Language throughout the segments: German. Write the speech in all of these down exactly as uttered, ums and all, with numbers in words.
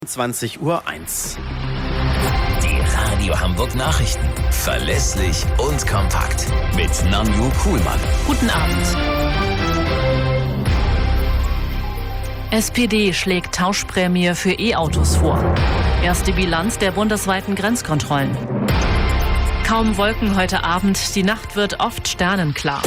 zwanzig Uhr eins. Die Radio Hamburg Nachrichten. Verlässlich und kompakt. Mit Nanju Kuhlmann. Guten Abend. S P D schlägt Tauschprämie für E-Autos vor. Erste Bilanz der bundesweiten Grenzkontrollen. Kaum Wolken heute Abend, die Nacht wird oft sternenklar.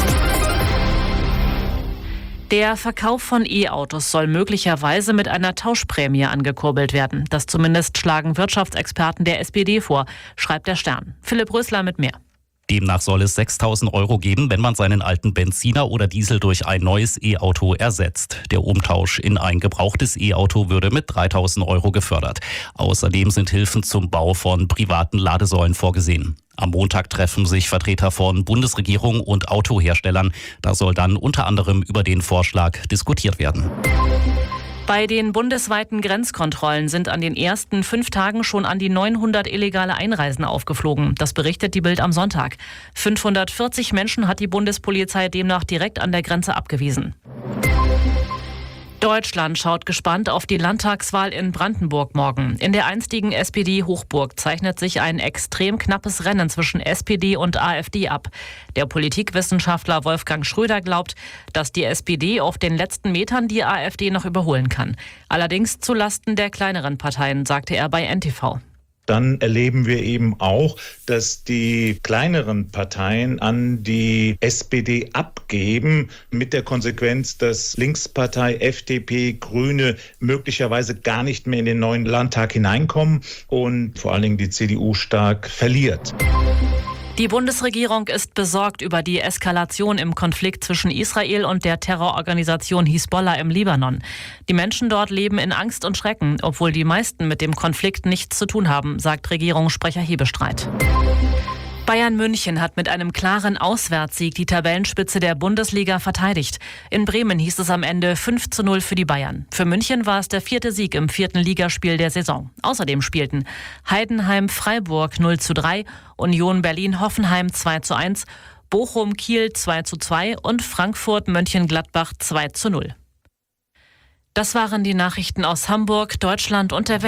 Der Verkauf von E-Autos soll möglicherweise mit einer Tauschprämie angekurbelt werden. Das zumindest schlagen Wirtschaftsexperten der S P D vor, schreibt der Stern. Philipp Rösler mit mehr. Demnach soll es sechstausend Euro geben, wenn man seinen alten Benziner oder Diesel durch ein neues E-Auto ersetzt. Der Umtausch in ein gebrauchtes E-Auto würde mit dreitausend Euro gefördert. Außerdem sind Hilfen zum Bau von privaten Ladesäulen vorgesehen. Am Montag treffen sich Vertreter von Bundesregierung und Autoherstellern. Da soll dann unter anderem über den Vorschlag diskutiert werden. Bei den bundesweiten Grenzkontrollen sind an den ersten fünf Tagen schon an die neunhundert illegale Einreisen aufgeflogen. Das berichtet die Bild am Sonntag. fünfhundertvierzig Menschen hat die Bundespolizei demnach direkt an der Grenze abgewiesen. Deutschland schaut gespannt auf die Landtagswahl in Brandenburg morgen. In der einstigen S P D-Hochburg zeichnet sich ein extrem knappes Rennen zwischen S P D und AfD ab. Der Politikwissenschaftler Wolfgang Schröder glaubt, dass die S P D auf den letzten Metern die AfD noch überholen kann. Allerdings zulasten der kleineren Parteien, sagte er bei N T V. Dann erleben wir eben auch, dass die kleineren Parteien an die S P D abgeben, mit der Konsequenz, dass Linkspartei, F D P, Grüne möglicherweise gar nicht mehr in den neuen Landtag hineinkommen und vor allen Dingen die C D U stark verliert. Die Bundesregierung ist besorgt über die Eskalation im Konflikt zwischen Israel und der Terrororganisation Hisbollah im Libanon. Die Menschen dort leben in Angst und Schrecken, obwohl die meisten mit dem Konflikt nichts zu tun haben, sagt Regierungssprecher Hebestreit. Bayern München hat mit einem klaren Auswärtssieg die Tabellenspitze der Bundesliga verteidigt. In Bremen hieß es am Ende fünf zu null für die Bayern. Für München war es der vierte Sieg im vierten Ligaspiel der Saison. Außerdem spielten Heidenheim-Freiburg null zu drei, Union Berlin-Hoffenheim zwei zu eins, Bochum-Kiel zwei zu zwei und Frankfurt-Mönchengladbach zwei zu null. Das waren die Nachrichten aus Hamburg, Deutschland und der Welt.